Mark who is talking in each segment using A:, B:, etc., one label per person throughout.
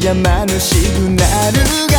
A: やまぬシグナルが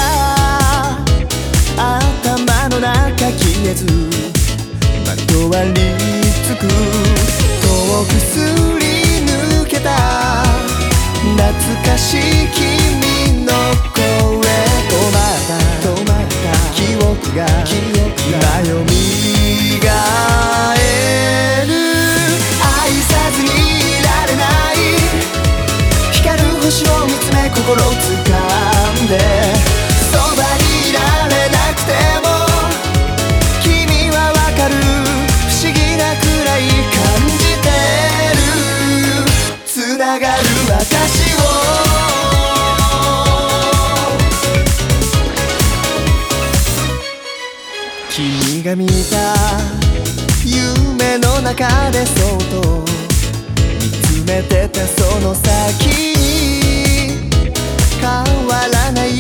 A: 頭の中消えずまとわりつく。遠くすり抜けた懐かしい君の声。止まった記憶が今よみがえる。愛さずにいられない光る星を見つめ心を掴んで、そばにいられなくても君はわかる。不思議なくらい感じてる。つながる私を君が見た夢の中でそっと見つめてたその先に変わらない